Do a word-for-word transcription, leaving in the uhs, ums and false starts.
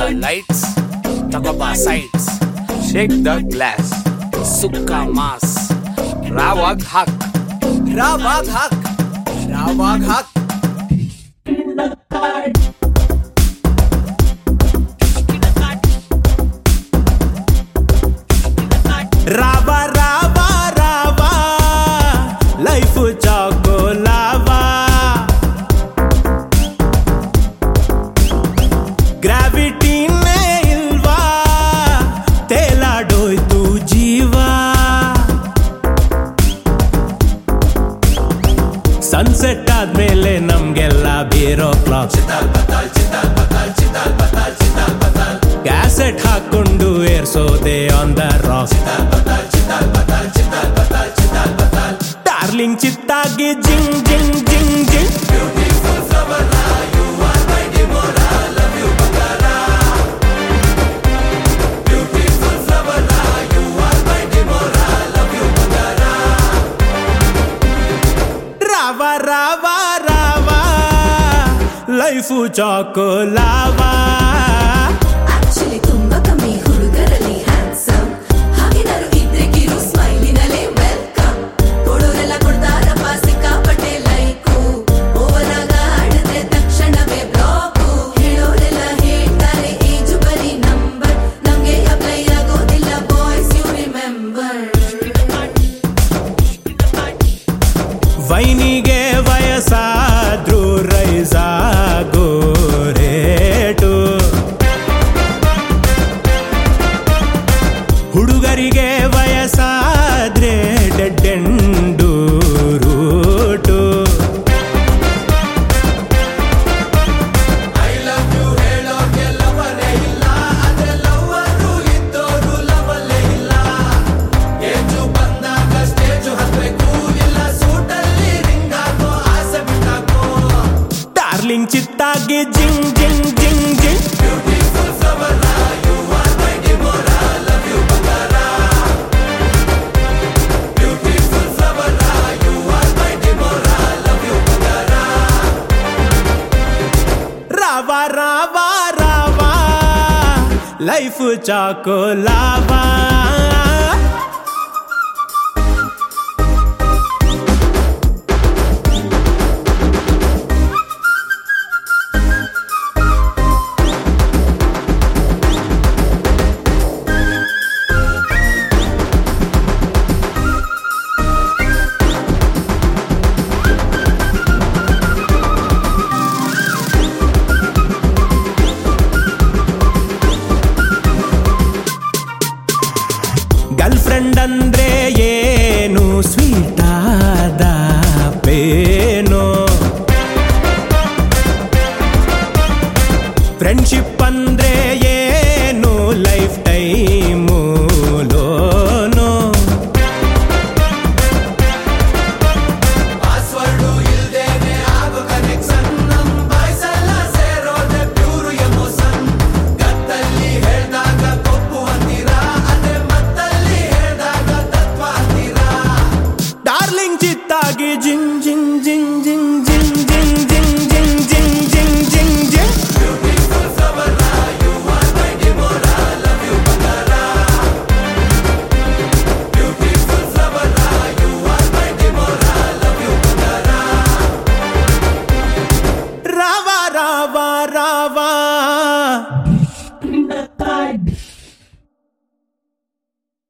lights, tagoba sights, shake the glass, sukka mas, rawag hak, rawag hak, rawag hak. ರಾವ ರಾವ ರಾವ life choco lava ಗ್ರಾವಿಟಿನೇ ಇಲ್ವಾ ತೇಲಾಡೋಯ್ತು ಜೀವ ಸನ್ಸೆಟ್ ಆದ್ಮೇಲೆ ನಮ್ಗೆಲ್ಲ ಬೀರೋ ಕ್ಲಾಕ್ ಕ್ಯಾಸೆಟ್ ಹಾಕೊಂಡು ಏರ್ಸೋದೆ ಆನ್ ದ ರಾಕ್ ಡಾರ್ಲಿಂಗ್ ಚಿತ್ತಾಗಿ ಜಿಂಗ್ ಜಿಂಗ್ ಜಿಂಗ್ ಜಿಂಗ್ ರಾವ ರಾವ ರಾವ ಲೈಫು ಚಾಕೋ ಲಾವಾ ತುಂಬಾ ಕಮ್ಮಿ ಹುಡುಗರಲ್ಲಿ ಹ್ಯಾಂಡ್ಸಮ್ ಹಾಗೇನಾರು ಇದ್ರೆ ಕಿರು ಸ್ಮೈಲಿನಲ್ಲೇ ವೆಲ್ಕಮ್ ಕೊಡೋರೆಲ್ಲ ಕೊಡ್ತಾರಪ್ಪ ಸಿಕ್ಕಾಪಟ್ಟೆ ಲೈಕು ಓವರ್ ಆಗ ಆಡಿದ್ರೆ ತಕ್ಷಣವೇ ಬ್ಲಾಕು ಹೇಳೋರೆಲ್ಲ ಹೇಳ್ತಾರೆ ಏಜು ಬರೀ ನಂಬರ್ ನಮ್ಗೆ ಅಪ್ಲೈ ಆಗೋದಿಲ್ಲ ಬಾಯ್ಸ್ ಯು ರಿಮೆಂಬರ್ ವೈನಿಗೆ ವಯಸ್ಸಾದ್ರೂ ರೈಸ್ ಆಗೋ ರೇಟು ಹುಡುಗರಿಗೆ ವಯಸ್ಸಾದ್ರೆ ಡೆಡ್ ಎಂಡು ರೂಟು ಡಾರ್ಲಿಂಗ್ ಚಿತ್ತಾಗಿ ಜಿಂಗ್ ಜಿಂಗ್ ಜಿಂಗ್ ಜಿಂಗ್ ರಾವ ರಾವ ರಾವ life choco lava girlfriend ಅಂದ್ರೆ ಏನು ಸ್ವೀಟ್ ಆದ ಪೇನೋ ಫ್ರೆಂಡ್ಶಿಪ್ ಅಂದ್ರೆ ಏನು ಲೈಫ್ ಟೈಮು ಲೋನೋ ಜಿಂಗ್ ಜಿಂಗ್ ಜಿಂಗ್ ಜಿಂಗ್ ಜಿಂಗ್ ಜಿಂಗ್ ಜಿಂಗ್ ಜಿಂಗ್ ಜಿಂಗ್ ಜಿಂಗ್ ಜಿಂಗ್ ಜಿಂಗ್ ರಾವ ರಾವ ರಾವ